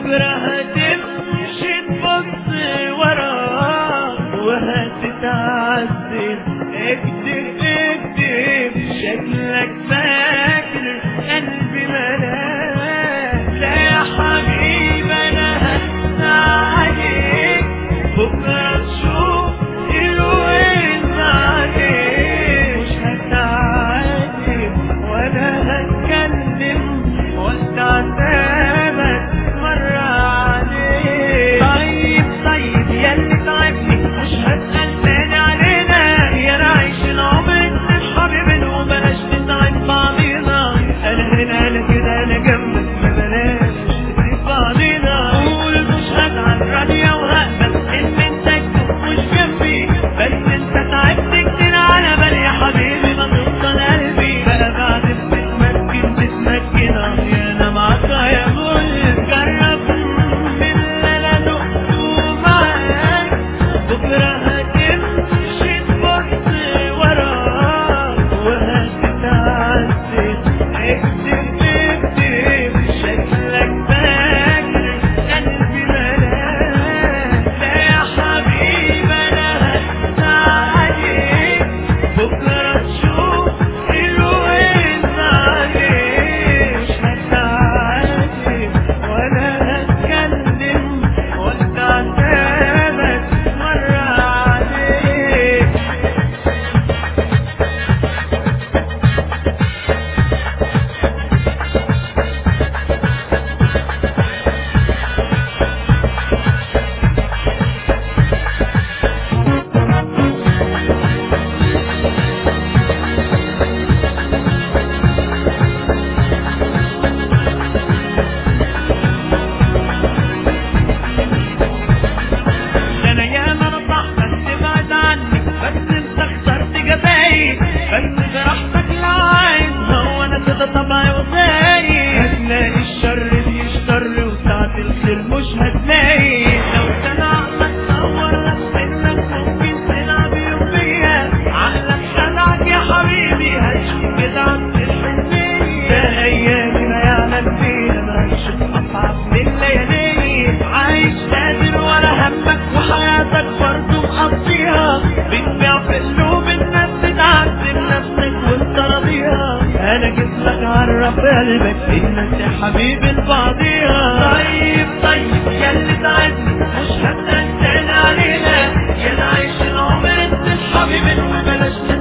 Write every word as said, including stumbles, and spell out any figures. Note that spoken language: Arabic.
بكرة هتمشي تبص وراك وهتتعذب. اكدب اكدب شكلك فاكر قلبي ملاك. لا يا حبيبي انا هسعى عليك بكرة تشوف الوين عليك. مش هتعاتب ولا هتكلم وقت عتابك مرة عليك. طيب طيب ياللي تعبني مش هسأل تاني علينا. يا نعيش العمر نصحى بينا وبلاش نتعب بعضينا. انا هنا انا كده انا جنبك ما بلاش نسيب بعضينا. قول مش هزعل راضية وهقبل ان انت مش جنبي. بس انت تعبت كتير على بالي يا حبيبي ما توصل قلبي. بقى بعد بتتمكن تتمكن انا معاك يا بول. جرب من اللي انا دقته معاك بكرة هتمشي تبص وراك وهتتعذب. اكدب اكدب شكلك فاكر قلبي ملاك. لا يا حبيبي انا هسعى عليك بكرة تشوف الوين عليك. مش هتعاتب ولا هتكلم وقت عتابك مرة عليك. انا ياما نصحتك تبعد عني بس انت اخترت جفاي. بس براحتك لو عايز هو انا كده طبعي وزاي. هتلاقي الشر بيشتر وساعة الخير مش هتلاقي. لو كان عقلك صور لك انك ممكن تلعب يوم بيا. عقلك خدعك يا حبيبي هتشوف كده عند الحنية. ده ايامي ما يعلم بيها ما هتشوف اصعب من ليالي. عايش قادر ولا همك وحياتك برضه مقضيها. بتبيع في قلوب الناس بتعذب نفسك وانت راضيها. انا جيت لك عرف قلبك الناس يا حبيبي لبعضيها. طيب طيب ياللي تعبني مش هتقل تاني علينا. يا نعيش العمر انت حبيبي وبلاش